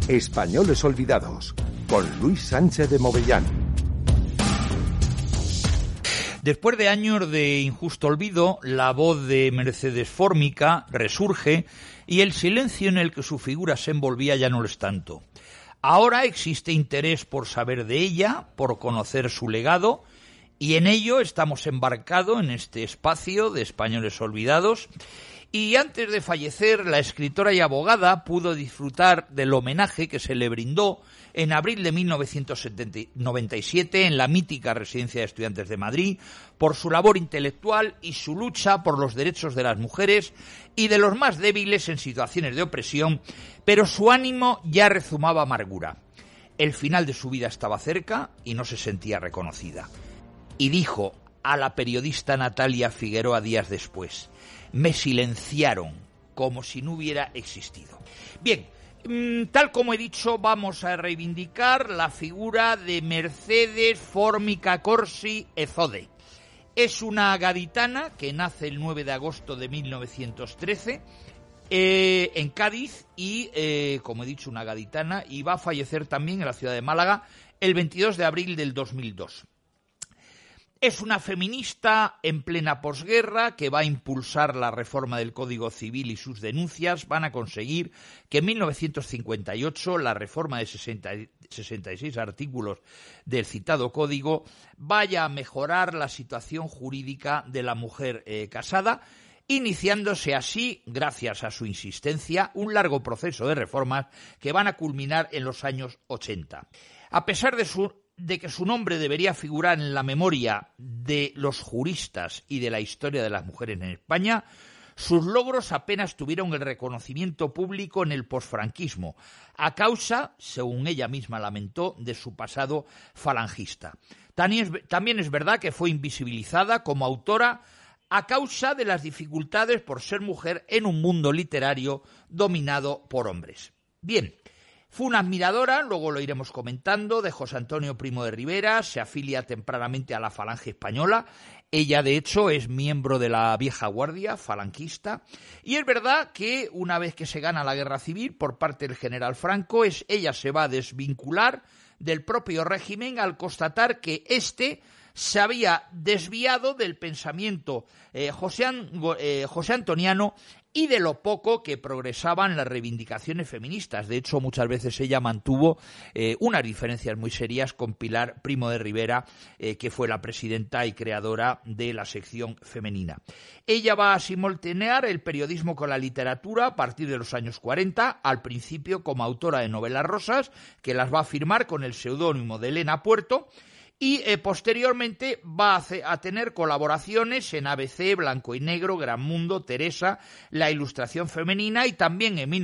Españoles olvidados, con Luis Sánchez de Movellán. Después de años de injusto olvido, la voz de Mercedes Fórmica resurge y el silencio en el que su figura se envolvía ya no lo es tanto. Ahora existe interés por saber de ella, por conocer su legado, y en ello estamos embarcados en este espacio de Españoles olvidados. Y antes de fallecer, la escritora y abogada pudo disfrutar del homenaje que se le brindó en abril de 1997 en la mítica Residencia de Estudiantes de Madrid por su labor intelectual y su lucha por los derechos de las mujeres y de los más débiles en situaciones de opresión, pero su ánimo ya rezumaba amargura. El final de su vida estaba cerca y no se sentía reconocida. Y dijo a la periodista Natalia Figueroa días después: me silenciaron como si no hubiera existido. Bien, tal como he dicho, vamos a reivindicar la figura de Mercedes Fórmica Corsi Ezode. Es una gaditana que nace el 9 de agosto de 1913 en Cádiz y, como he dicho, una gaditana, y va a fallecer también en la ciudad de Málaga el 22 de abril del 2002. Es una feminista en plena posguerra que va a impulsar la reforma del Código Civil y sus denuncias van a conseguir que en 1958 la reforma de 66 artículos del citado código vaya a mejorar la situación jurídica de la mujer casada, iniciándose así, gracias a su insistencia, un largo proceso de reformas que van a culminar en los años 80. A pesar de que su nombre debería figurar en la memoria de los juristas y de la historia de las mujeres en España, sus logros apenas tuvieron el reconocimiento público en el posfranquismo, a causa, según ella misma lamentó, de su pasado falangista. También es verdad que fue invisibilizada como autora a causa de las dificultades por ser mujer en un mundo literario dominado por hombres. Bien. Fue una admiradora, luego lo iremos comentando, de José Antonio Primo de Rivera, se afilia tempranamente a la Falange Española. Ella, de hecho, es miembro de la vieja guardia falanquista. Y es verdad que una vez que se gana la guerra civil por parte del general Franco, ella se va a desvincular del propio régimen al constatar que éste se había desviado del pensamiento josé antoniano y de lo poco que progresaban las reivindicaciones feministas. De hecho, muchas veces ella mantuvo unas diferencias muy serias con Pilar Primo de Rivera, que fue la presidenta y creadora de la sección femenina. Ella va a simultanear el periodismo con la literatura a partir de los años 40, al principio como autora de novelas rosas, que las va a firmar con el seudónimo de Elena Puerto, y posteriormente va a tener colaboraciones en ABC, Blanco y Negro, Gran Mundo, Teresa, La Ilustración Femenina, y también en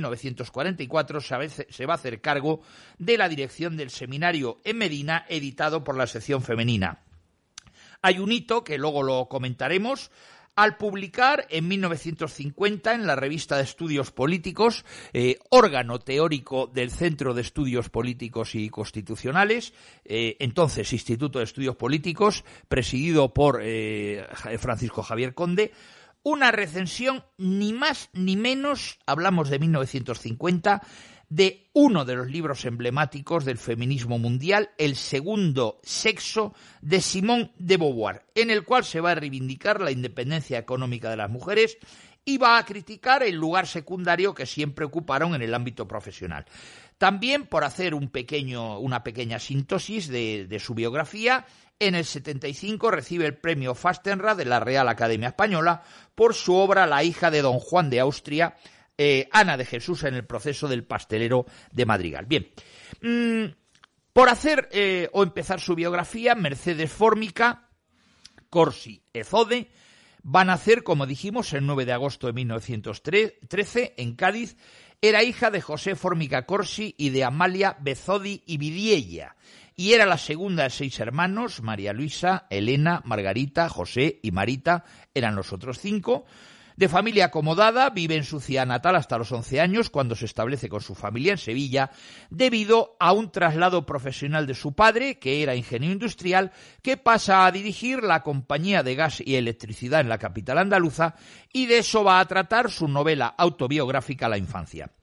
1944 se va a hacer cargo de la dirección del seminario en Medina, editado por la sección femenina. Hay un hito que luego lo comentaremos. Al publicar en 1950 en la Revista de Estudios Políticos, órgano teórico del Centro de Estudios Políticos y Constitucionales, entonces Instituto de Estudios Políticos, presidido por Francisco Javier Conde, una recensión ni más ni menos, hablamos de 1950, de uno de los libros emblemáticos del feminismo mundial, El segundo sexo, de Simone de Beauvoir, en el cual se va a reivindicar la independencia económica de las mujeres y va a criticar el lugar secundario que siempre ocuparon en el ámbito profesional. También, por hacer una pequeña síntesis de su biografía, en el 75 recibe el premio Fastenrath de la Real Academia Española por su obra La hija de don Juan de Austria, Ana de Jesús en el proceso del pastelero de Madrigal. Bien, por hacer o empezar su biografía, Mercedes Fórmica Corsi Ezode va a nacer, como dijimos, el 9 de agosto de 1913 en Cádiz. Era hija de José Fórmica Corsi y de Amalia Bezodi y Vidiella, y era la segunda de 6 hermanos: María Luisa, Elena, Margarita, José y Marita eran los otros 5. De familia acomodada, vive en su ciudad natal hasta los 11 años, cuando se establece con su familia en Sevilla, debido a un traslado profesional de su padre, que era ingeniero industrial, que pasa a dirigir la compañía de gas y electricidad en la capital andaluza, y de eso va a tratar su novela autobiográfica La infancia.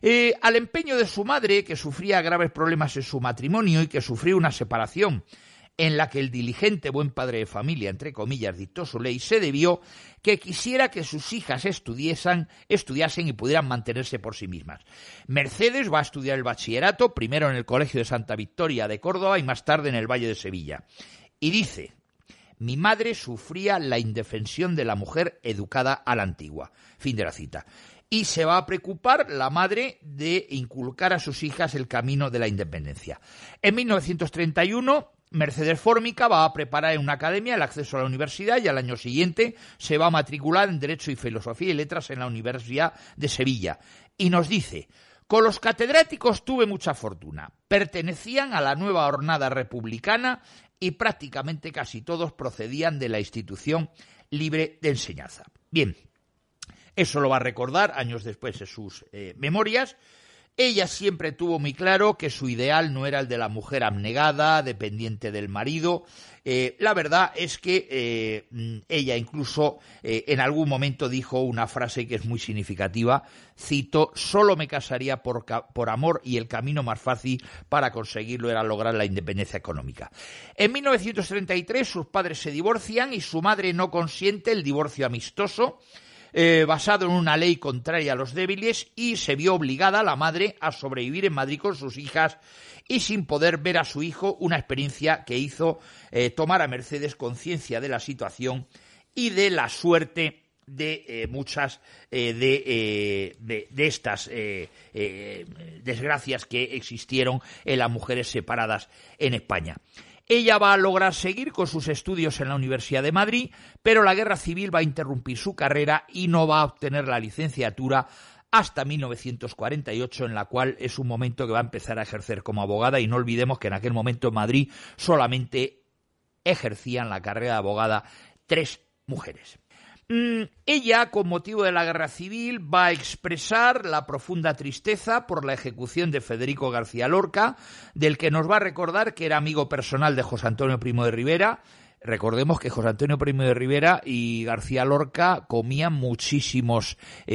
Al empeño de su madre, que sufría graves problemas en su matrimonio y que sufrió una separación en la que el diligente buen padre de familia, entre comillas, dictó su ley, se debió que quisiera que sus hijas estudiasen y pudieran mantenerse por sí mismas. Mercedes va a estudiar el bachillerato, primero en el Colegio de Santa Victoria de Córdoba y más tarde en el Valle de Sevilla. Y dice: mi madre sufría la indefensión de la mujer educada a la antigua. Fin de la cita. Y se va a preocupar la madre de inculcar a sus hijas el camino de la independencia. En 1931, Mercedes Fórmica va a preparar en una academia el acceso a la universidad y al año siguiente se va a matricular en Derecho y Filosofía y Letras en la Universidad de Sevilla. Y nos dice: con los catedráticos tuve mucha fortuna. Pertenecían a la nueva hornada republicana y prácticamente casi todos procedían de la institución libre de enseñanza. Bien, eso lo va a recordar años después en sus memorias. Ella siempre tuvo muy claro que su ideal no era el de la mujer abnegada, dependiente del marido. La verdad es que ella incluso en algún momento dijo una frase que es muy significativa, cito: solo me casaría por amor y el camino más fácil para conseguirlo era lograr la independencia económica. En 1933 sus padres se divorcian y su madre no consiente el divorcio amistoso, basado en una ley contraria a los débiles, y se vio obligada la madre a sobrevivir en Madrid con sus hijas y sin poder ver a su hijo, una experiencia que hizo tomar a Mercedes conciencia de la situación y de la suerte de muchas de estas desgracias que existieron en las mujeres separadas en España. Ella va a lograr seguir con sus estudios en la Universidad de Madrid, pero la guerra civil va a interrumpir su carrera y no va a obtener la licenciatura hasta 1948, en la cual es un momento que va a empezar a ejercer como abogada, y no olvidemos que en aquel momento en Madrid solamente ejercían la carrera de abogada 3 mujeres. Ella, con motivo de la guerra civil, va a expresar la profunda tristeza por la ejecución de Federico García Lorca, del que nos va a recordar que era amigo personal de José Antonio Primo de Rivera. Recordemos que José Antonio Primo de Rivera y García Lorca comían muchísimos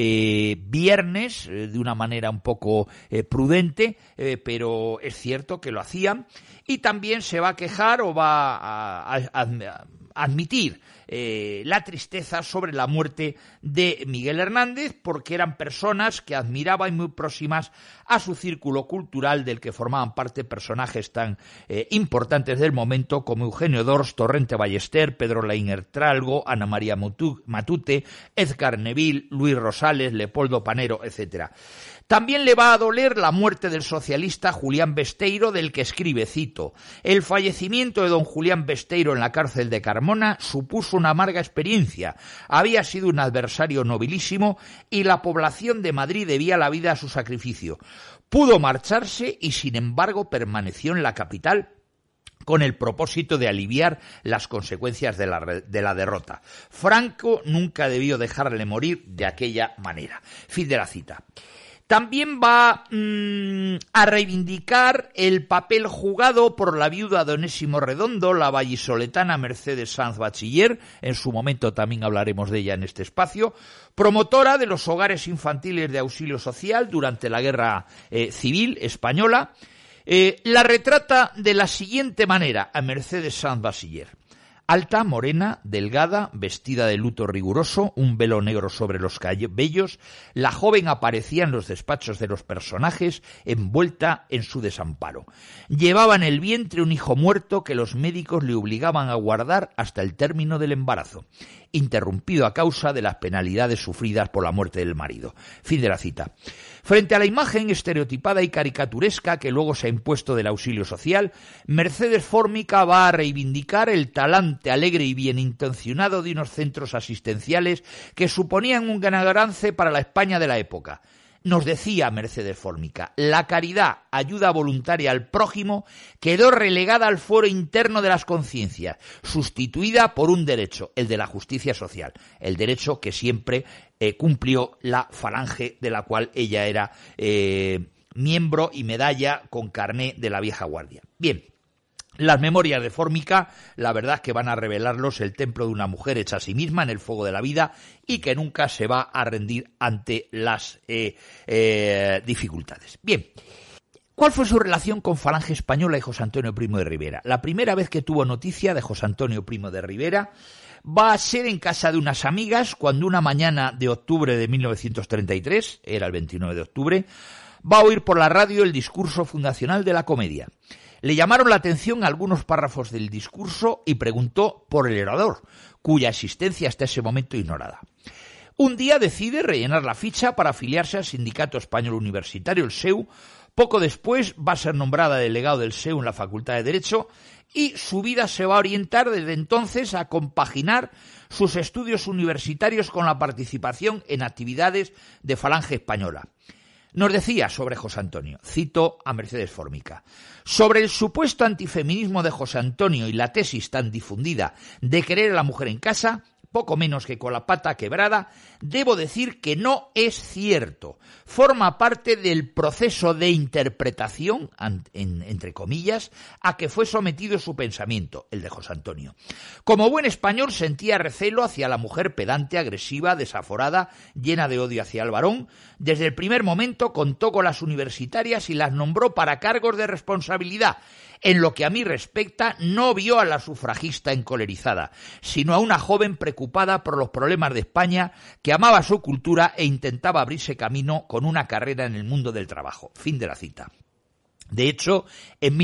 viernes de una manera un poco prudente, pero es cierto que lo hacían. Y también se va a quejar o va a admitir la tristeza sobre la muerte de Miguel Hernández, porque eran personas que admiraba y muy próximas a su círculo cultural, del que formaban parte personajes tan importantes del momento como Eugenio d'Ors, Torrente Ballester, Pedro Laínez-Tralgo, Ana María Matute, Edgar Neville, Luis Rosales, Leopoldo Panero, etc. También le va a doler la muerte del socialista Julián Besteiro, del que escribe, cito: el fallecimiento de don Julián Besteiro en la cárcel de Carmona supuso una amarga experiencia. Había sido un adversario nobilísimo y la población de Madrid debía la vida a su sacrificio. Pudo marcharse y, sin embargo, permaneció en la capital con el propósito de aliviar las consecuencias de la derrota. Franco nunca debió dejarle morir de aquella manera. Fin de la cita. También va a reivindicar el papel jugado por la viuda de Onésimo Redondo, la vallisoletana Mercedes Sanz Bachiller, en su momento también hablaremos de ella en este espacio, promotora de los hogares infantiles de auxilio social durante la Guerra Civil Española. La retrata de la siguiente manera a Mercedes Sanz Bachiller: alta, morena, delgada, vestida de luto riguroso, un velo negro sobre los cabellos, la joven aparecía en los despachos de los personajes, envuelta en su desamparo. Llevaba en el vientre un hijo muerto que los médicos le obligaban a guardar hasta el término del embarazo, interrumpido a causa de las penalidades sufridas por la muerte del marido. Fin de la cita. Frente a la imagen estereotipada y caricaturesca que luego se ha impuesto del auxilio social, Mercedes Fórmica va a reivindicar el talante alegre y bien intencionado de unos centros asistenciales que suponían un gran avance para la España de la época. Nos decía Mercedes Fórmica: la caridad, ayuda voluntaria al prójimo, quedó relegada al foro interno de las conciencias, sustituida por un derecho, el de la justicia social, el derecho que siempre cumplió la falange de la cual ella era miembro y medalla con carné de la vieja guardia. Bien, Las memorias de Fórmica, la verdad es que van a revelarlos el templo de una mujer hecha a sí misma en el fuego de la vida y que nunca se va a rendir ante las dificultades. Bien, ¿cuál fue su relación con Falange Española y José Antonio Primo de Rivera? La primera vez que tuvo noticia de José Antonio Primo de Rivera va a ser en casa de unas amigas cuando una mañana de octubre de 1933, era el 29 de octubre, va a oír por la radio el discurso fundacional de la Comedia. Le llamaron la atención algunos párrafos del discurso y preguntó por el orador, cuya existencia hasta ese momento ignorada. Un día decide rellenar la ficha para afiliarse al Sindicato Español Universitario, el SEU. Poco después va a ser nombrada delegado del SEU en la Facultad de Derecho y su vida se va a orientar desde entonces a compaginar sus estudios universitarios con la participación en actividades de Falange Española. Nos decía sobre José Antonio, cito a Mercedes Fórmica, sobre el supuesto antifeminismo de José Antonio y la tesis tan difundida de querer a la mujer en casa, poco menos que con la pata quebrada, debo decir que no es cierto. Forma parte del proceso de interpretación, entre comillas, a que fue sometido su pensamiento, el de José Antonio. Como buen español sentía recelo hacia la mujer pedante, agresiva, desaforada, llena de odio hacia el varón. Desde el primer momento contó con las universitarias y las nombró para cargos de responsabilidad. En lo que a mí respecta, no vio a la sufragista encolerizada, sino a una joven preocupada por los problemas de España, que amaba su cultura e intentaba abrirse camino con una carrera en el mundo del trabajo. Fin de la cita. De hecho, en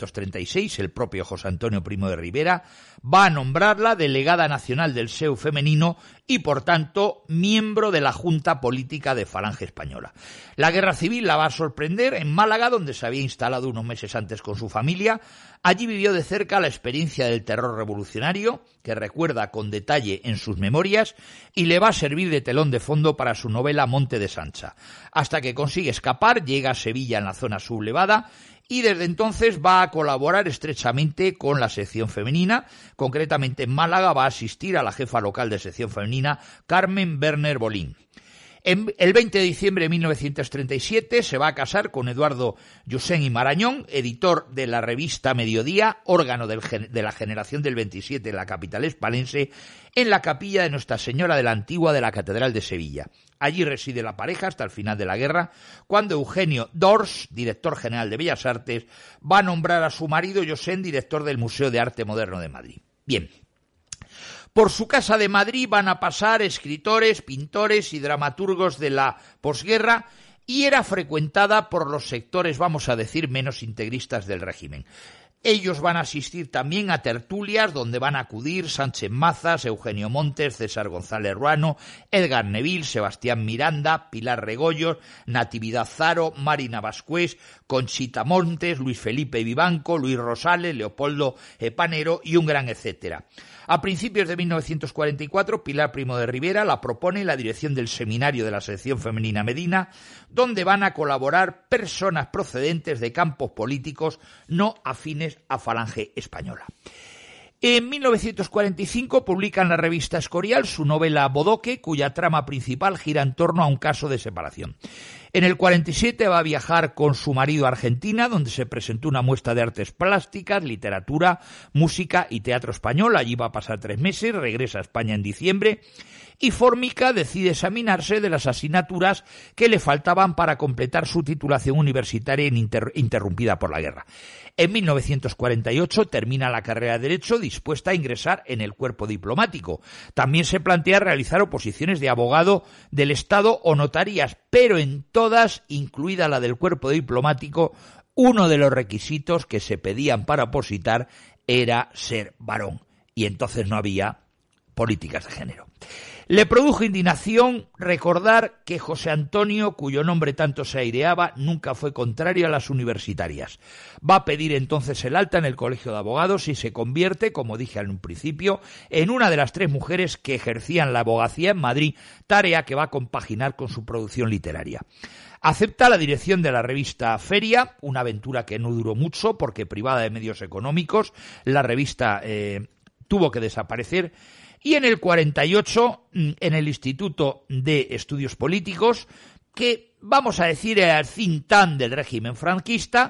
1936, el propio José Antonio Primo de Rivera va a nombrarla delegada nacional del SEU femenino y, por tanto, miembro de la Junta Política de Falange Española. La guerra civil la va a sorprender en Málaga, donde se había instalado unos meses antes con su familia. Allí vivió de cerca la experiencia del terror revolucionario, que recuerda con detalle en sus memorias, y le va a servir de telón de fondo para su novela Monte de Sancha. Hasta que consigue escapar, llega a Sevilla en la zona sublevada, y desde entonces va a colaborar estrechamente con la sección femenina. Concretamente en Málaga va a asistir a la jefa local de sección femenina, Carmen Werner Bolín. El 20 de diciembre de 1937 se va a casar con Eduardo Llussén y Marañón, editor de la revista Mediodía, órgano de la generación del 27 en la capital hispalense, en la capilla de Nuestra Señora de la Antigua de la Catedral de Sevilla. Allí reside la pareja hasta el final de la guerra, cuando Eugenio Dors, director general de Bellas Artes, va a nombrar a su marido Llussén director del Museo de Arte Moderno de Madrid. Bien. Por su casa de Madrid van a pasar escritores, pintores y dramaturgos de la posguerra y era frecuentada por los sectores, vamos a decir, menos integristas del régimen. Ellos van a asistir también a tertulias donde van a acudir Sánchez Mazas, Eugenio Montes, César González Ruano, Edgar Neville, Sebastián Miranda, Pilar Regoyos, Natividad Zaro, Marina Vascués, Conchita Montes, Luis Felipe Vivanco, Luis Rosales, Leopoldo Panero y un gran etcétera. A principios de 1944, Pilar Primo de Rivera la propone en la dirección del seminario de la sección femenina Medina, donde van a colaborar personas procedentes de campos políticos no afines a Falange Española. En 1945 publica en la revista Escorial su novela Bodoque, cuya trama principal gira en torno a un caso de separación. En el 47 va a viajar con su marido a Argentina, donde se presentó una muestra de artes plásticas, literatura, música y teatro español. Allí va a pasar 3 meses, regresa a España en diciembre y Fórmica decide examinarse de las asignaturas que le faltaban para completar su titulación universitaria interrumpida por la guerra. En 1948 termina la carrera de Derecho, dispuesta a ingresar en el cuerpo diplomático. También se plantea realizar oposiciones de abogado del Estado o notarías, pero en todas, incluida la del cuerpo diplomático, uno de los requisitos que se pedían para opositar era ser varón. Y entonces no había políticas de género. Le produjo indignación recordar que José Antonio, cuyo nombre tanto se aireaba, nunca fue contrario a las universitarias. Va a pedir entonces el alta en el Colegio de Abogados y se convierte, como dije en un principio, en una de las 3 mujeres que ejercían la abogacía en Madrid, tarea que va a compaginar con su producción literaria. Acepta la dirección de la revista Feria, una aventura que no duró mucho porque, privada de medios económicos, la revista tuvo que desaparecer. Y en el 48, en el Instituto de Estudios Políticos, que vamos a decir era el think tank del régimen franquista,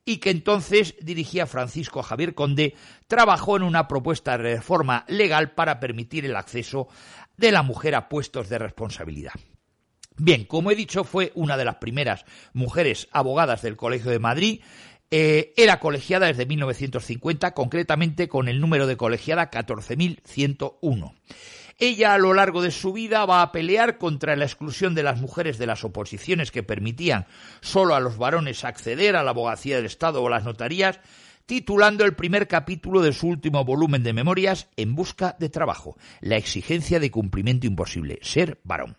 y que entonces dirigía Francisco Javier Conde, trabajó en una propuesta de reforma legal para permitir el acceso de la mujer a puestos de responsabilidad. Bien, como he dicho, fue una de las primeras mujeres abogadas del Colegio de Madrid. Era colegiada desde 1950, concretamente con el número de colegiada 14.101. Ella a lo largo de su vida va a pelear contra la exclusión de las mujeres de las oposiciones que permitían solo a los varones acceder a la abogacía del Estado o a las notarías, titulando el primer capítulo de su último volumen de memorias En busca de trabajo, la exigencia de cumplimiento imposible, ser varón.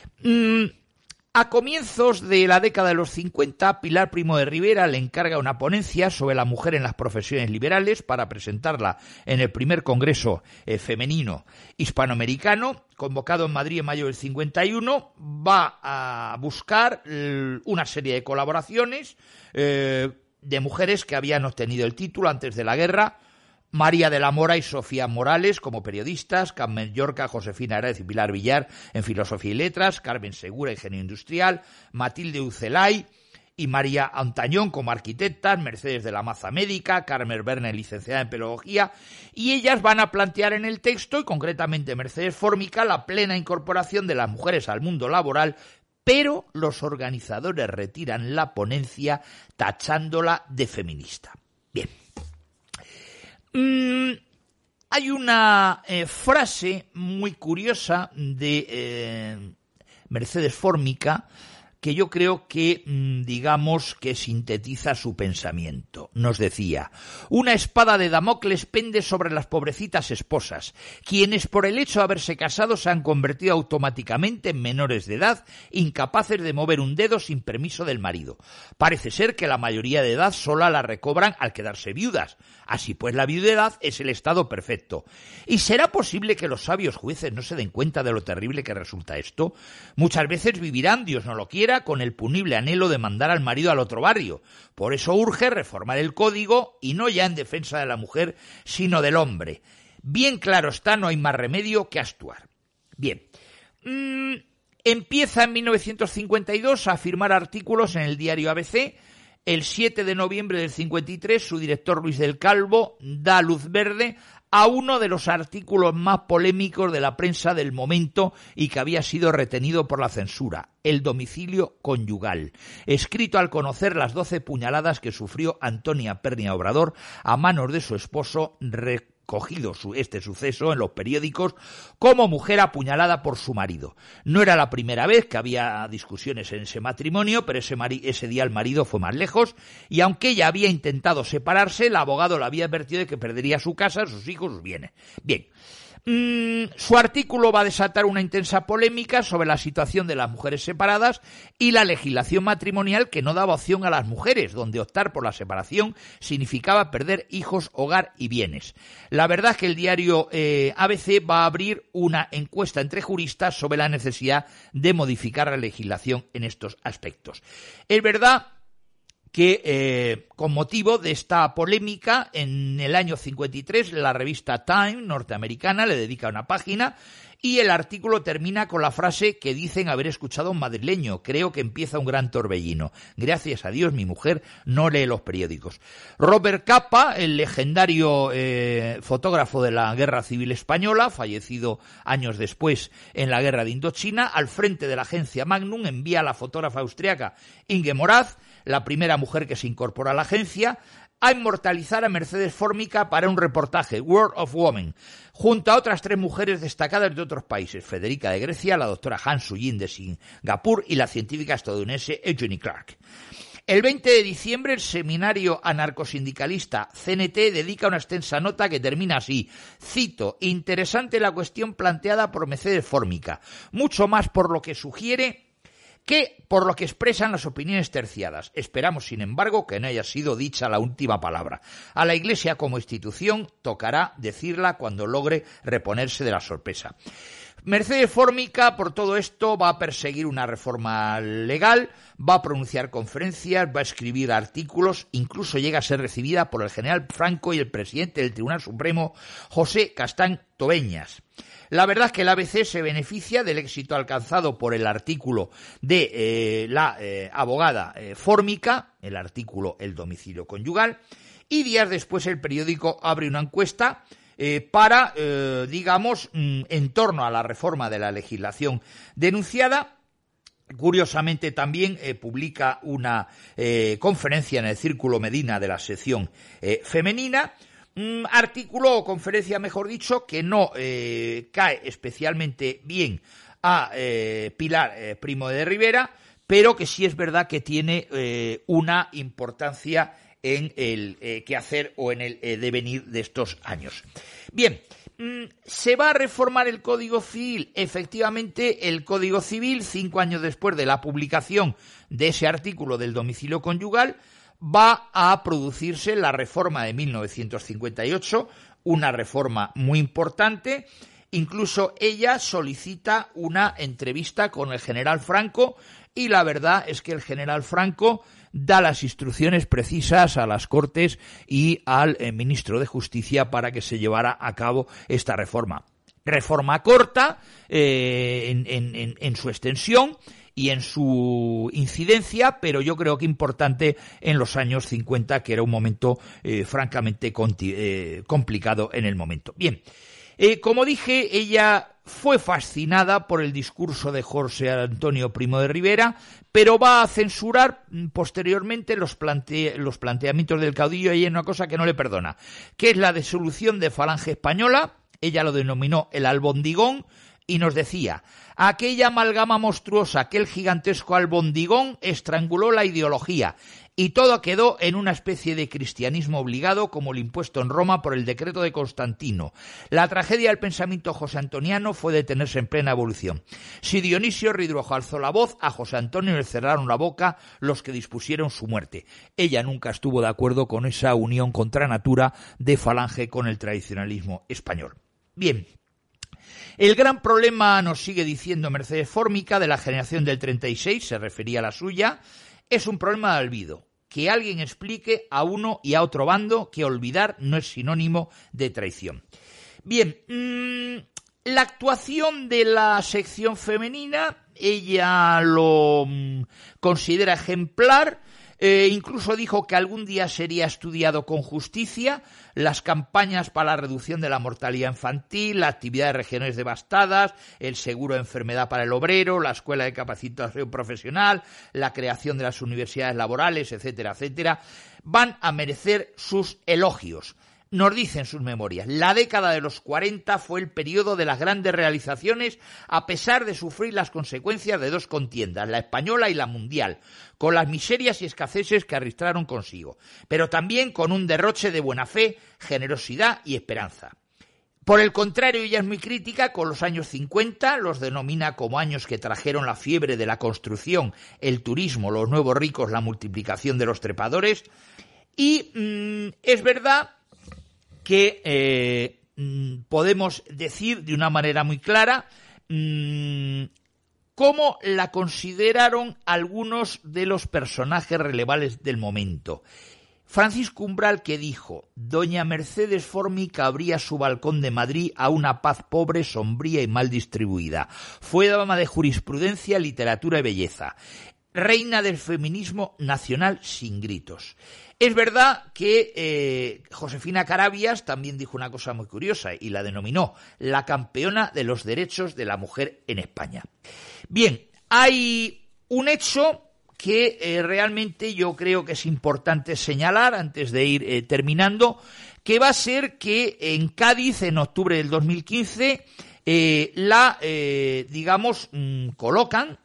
A comienzos de la década de los 50, Pilar Primo de Rivera le encarga una ponencia sobre la mujer en las profesiones liberales para presentarla en el primer Congreso Femenino Hispanoamericano, convocado en Madrid en mayo del 51. Va a buscar una serie de colaboraciones de mujeres que habían obtenido el título antes de la guerra: María de la Mora y Sofía Morales como periodistas, Carmen Llorca, Josefina Herez y Pilar Villar en Filosofía y Letras, Carmen Segura, Ingenio Industrial, Matilde Ucelay y María Antañón como arquitectas, Mercedes de la Maza médica, Carmen Verne, licenciada en Pedagogía, y ellas van a plantear en el texto, y concretamente Mercedes Fórmica, la plena incorporación de las mujeres al mundo laboral, pero los organizadores retiran la ponencia tachándola de feminista. Bien. Hay una frase muy curiosa de Mercedes Fórmica que yo creo que, digamos, que sintetiza su pensamiento. Nos decía: una espada de Damocles pende sobre las pobrecitas esposas, quienes por el hecho de haberse casado se han convertido automáticamente en menores de edad, incapaces de mover un dedo sin permiso del marido. Parece ser que la mayoría de edad sola la recobran al quedarse viudas. Así pues, la viudedad es el estado perfecto. ¿Y será posible que los sabios jueces no se den cuenta de lo terrible que resulta esto? Muchas veces vivirán, Dios no lo quiera, con el punible anhelo de mandar al marido al otro barrio. Por eso urge reformar el código, y no ya en defensa de la mujer, sino del hombre. Bien claro está, no hay más remedio que actuar. Bien. Empieza en 1952 a firmar artículos en el diario ABC. El 7 de noviembre del 53, su director Luis del Calvo da luz verde a uno de los artículos más polémicos de la prensa del momento y que había sido retenido por la censura: el domicilio conyugal, escrito al conocer las 12 puñaladas que sufrió Antonia Pernia Obrador a manos de su esposo, cogido este suceso en los periódicos como mujer apuñalada por su marido. No era la primera vez que había discusiones en ese matrimonio, pero ese día el marido fue más lejos, y aunque ella había intentado separarse, el abogado le había advertido de que perdería su casa, sus hijos, sus bienes. Bien. Su artículo va a desatar una intensa polémica sobre la situación de las mujeres separadas y la legislación matrimonial que no daba opción a las mujeres, donde optar por la separación significaba perder hijos, hogar y bienes. La verdad es que el diario ABC va a abrir una encuesta entre juristas sobre la necesidad de modificar la legislación en estos aspectos. Es verdad que con motivo de esta polémica, en el año 53, la revista Time norteamericana le dedica una página y el artículo termina con la frase que dicen haber escuchado a un madrileño: creo que empieza un gran torbellino. Gracias a Dios mi mujer no lee los periódicos. Robert Capa, el legendario fotógrafo de la Guerra Civil Española, fallecido años después en la Guerra de Indochina, al frente de la agencia Magnum, envía a la fotógrafa austriaca Inge Moraz, la primera mujer que se incorpora a la agencia, a inmortalizar a Mercedes Fórmica para un reportaje, World of Women, junto a otras 3 mujeres destacadas de otros países: Federica de Grecia, la doctora Han Soo-jin de Singapur y la científica estadounidense Eugenie Clark. El 20 de diciembre, el seminario anarcosindicalista CNT dedica una extensa nota que termina así, cito: interesante la cuestión planteada por Mercedes Fórmica, mucho más por lo que sugiere que por lo que expresan las opiniones terciadas. Esperamos, sin embargo, que no haya sido dicha la última palabra. A la Iglesia como institución tocará decirla cuando logre reponerse de la sorpresa. Mercedes Fórmica, por todo esto, va a perseguir una reforma legal, va a pronunciar conferencias, va a escribir artículos, incluso llega a ser recibida por el general Franco y el presidente del Tribunal Supremo, José Castán Tobeñas. La verdad es que el ABC se beneficia del éxito alcanzado por el artículo de la abogada Fórmica, el artículo El domicilio conyugal, y días después el periódico abre una encuesta para, en torno a la reforma de la legislación denunciada. Curiosamente también publica una conferencia en el Círculo Medina de la sección femenina, artículo o conferencia, mejor dicho, que no cae especialmente bien a Pilar Primo de Rivera, pero que sí es verdad que tiene una importancia en el quehacer o en el devenir de estos años. Bien, ¿se va a reformar el Código Civil? Efectivamente, el Código Civil, 5 años después de la publicación de ese artículo del domicilio conyugal, va a producirse la reforma de 1958, una reforma muy importante. Incluso ella solicita una entrevista con el general Franco y la verdad es que el general Franco da las instrucciones precisas a las Cortes y al ministro de Justicia para que se llevara a cabo esta reforma. Reforma corta en su extensión y en su incidencia, pero yo creo que importante en los años 50, que era un momento francamente complicado en el momento. Bien, como dije, ella fue fascinada por el discurso de José Antonio Primo de Rivera, pero va a censurar posteriormente los planteamientos del caudillo, y hay una cosa que no le perdona, que es la disolución de Falange Española. Ella lo denominó el albondigón y nos decía: aquella amalgama monstruosa, aquel gigantesco albondigón estranguló la ideología y todo quedó en una especie de cristianismo obligado como el impuesto en Roma por el decreto de Constantino. La tragedia del pensamiento josé antoniano fue detenerse en plena evolución. Si Dionisio Ridruejo alzó la voz, a José Antonio le cerraron la boca los que dispusieron su muerte. Ella nunca estuvo de acuerdo con esa unión contra natura de Falange con el tradicionalismo español. Bien. El gran problema, nos sigue diciendo Mercedes Fórmica, de la generación del 36, se refería a la suya, es un problema de olvido. Que alguien explique a uno y a otro bando que olvidar no es sinónimo de traición. Bien, la actuación de la sección femenina, ella lo considera ejemplar. Incluso dijo que algún día sería estudiado con justicia las campañas para la reducción de la mortalidad infantil, la actividad de regiones devastadas, el seguro de enfermedad para el obrero, la escuela de capacitación profesional, la creación de las universidades laborales, etcétera, etcétera. Van a merecer sus elogios. Nos dicen sus memorias: la década de los 40 fue el periodo de las grandes realizaciones, a pesar de sufrir las consecuencias de dos contiendas, la española y la mundial, con las miserias y escaseces que arrastraron consigo, pero también con un derroche de buena fe, generosidad y esperanza. Por el contrario, ella es muy crítica con los años 50, los denomina como años que trajeron la fiebre de la construcción, el turismo, los nuevos ricos, la multiplicación de los trepadores, y es verdad que podemos decir de una manera muy clara cómo la consideraron algunos de los personajes relevantes del momento. Francisco Umbral, que dijo: doña Mercedes Fórmica abría su balcón de Madrid a una paz pobre, sombría y mal distribuida. Fue dama de jurisprudencia, literatura y belleza. Reina del feminismo nacional sin gritos. Es verdad que Josefina Carabias también dijo una cosa muy curiosa y la denominó la campeona de los derechos de la mujer en España. Bien, hay un hecho que realmente yo creo que es importante señalar antes de ir terminando, que va a ser que en Cádiz, en octubre del 2015, colocan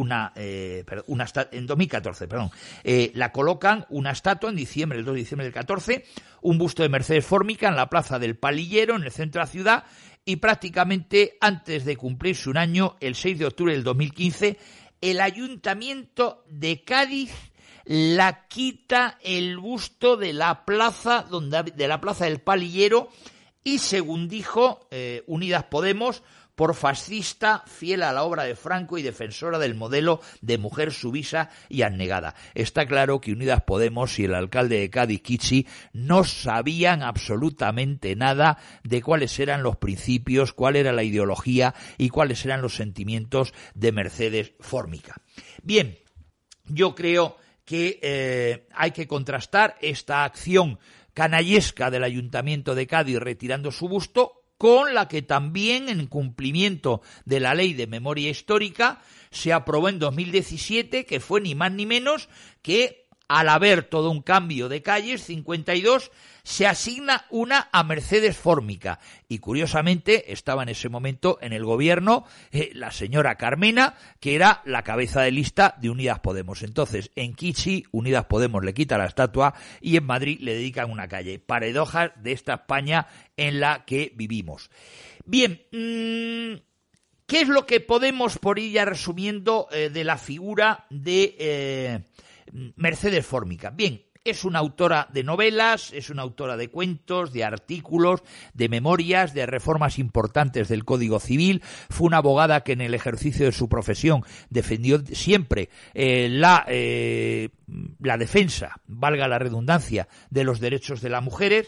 en 2014, la colocan una estatua el 2 de diciembre del 14, un busto de Mercedes Fórmica en la plaza del Palillero, en el centro de la ciudad, y prácticamente antes de cumplirse un año, el 6 de octubre del 2015, el Ayuntamiento de Cádiz la quita el busto de la plaza del Palillero. Y según dijo Unidas Podemos, por fascista, fiel a la obra de Franco y defensora del modelo de mujer sumisa y abnegada. Está claro que Unidas Podemos y el alcalde de Cádiz, Kichi, no sabían absolutamente nada de cuáles eran los principios, cuál era la ideología y cuáles eran los sentimientos de Mercedes Fórmica. Bien, yo creo que hay que contrastar esta acción canallesca del Ayuntamiento de Cádiz retirando su busto con la que también, en cumplimiento de la Ley de Memoria Histórica, se aprobó en 2017, que fue ni más ni menos que, al haber todo un cambio de calles, 52, se asigna una a Mercedes Fórmica. Y curiosamente estaba en ese momento en el gobierno la señora Carmena, que era la cabeza de lista de Unidas Podemos. Entonces, en Kichi, Unidas Podemos le quita la estatua y en Madrid le dedican una calle. Paradojas de esta España en la que vivimos. Bien, ¿qué es lo que podemos, por ir ya resumiendo, de la figura de Mercedes Fórmica? Bien, es una autora de novelas, es una autora de cuentos, de artículos, de memorias, de reformas importantes del Código Civil. Fue una abogada que en el ejercicio de su profesión defendió siempre la defensa, valga la redundancia, de los derechos de las mujeres.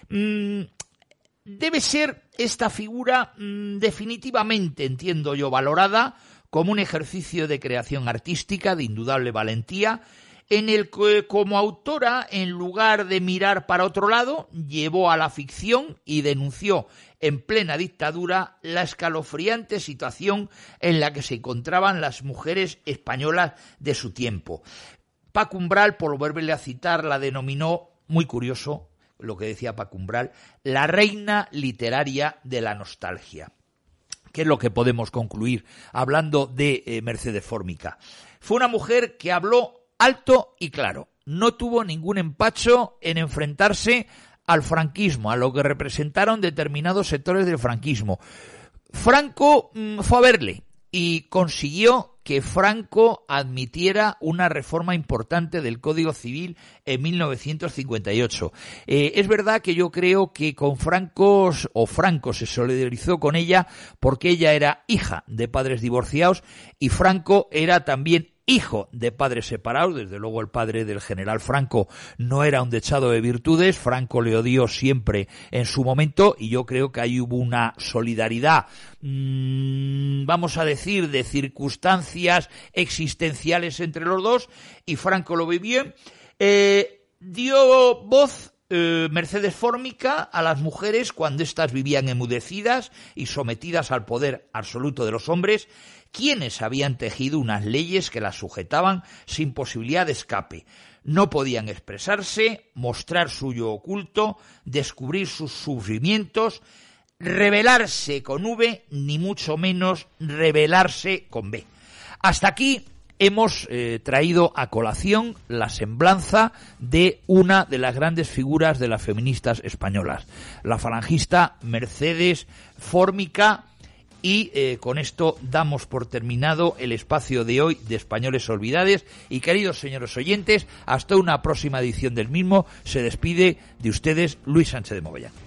Debe ser esta figura definitivamente, entiendo yo, valorada como un ejercicio de creación artística de indudable valentía, en el que como autora, en lugar de mirar para otro lado, llevó a la ficción y denunció en plena dictadura la escalofriante situación en la que se encontraban las mujeres españolas de su tiempo. Paco Umbral, por volverle a citar, la denominó, muy curioso lo que decía Paco Umbral, la reina literaria de la nostalgia. ¿Qué es lo que podemos concluir hablando de Mercedes Fórmica? Fue una mujer que habló alto y claro, no tuvo ningún empacho en enfrentarse al franquismo, a lo que representaron determinados sectores del franquismo. Franco fue a verle y consiguió que Franco admitiera una reforma importante del Código Civil en 1958. Es verdad que yo creo que con Franco se solidarizó con ella porque ella era hija de padres divorciados y Franco era también hijo de padres separados. Desde luego el padre del general Franco no era un dechado de virtudes, Franco le odió siempre en su momento y yo creo que ahí hubo una solidaridad, vamos a decir, de circunstancias existenciales entre los dos y Franco lo vivió. Dio voz Mercedes Fórmica a las mujeres cuando éstas vivían enmudecidas y sometidas al poder absoluto de los hombres, quienes habían tejido unas leyes que las sujetaban sin posibilidad de escape. No podían expresarse, mostrar su yo oculto, descubrir sus sufrimientos, rebelarse con V, ni mucho menos rebelarse con B. Hasta aquí hemos traído a colación la semblanza de una de las grandes figuras de las feministas españolas, la falangista Mercedes Fórmica, y con esto damos por terminado el espacio de hoy de Españoles Olvidados y, queridos señores oyentes, hasta una próxima edición del mismo se despide de ustedes Luis Sánchez de Mogollón.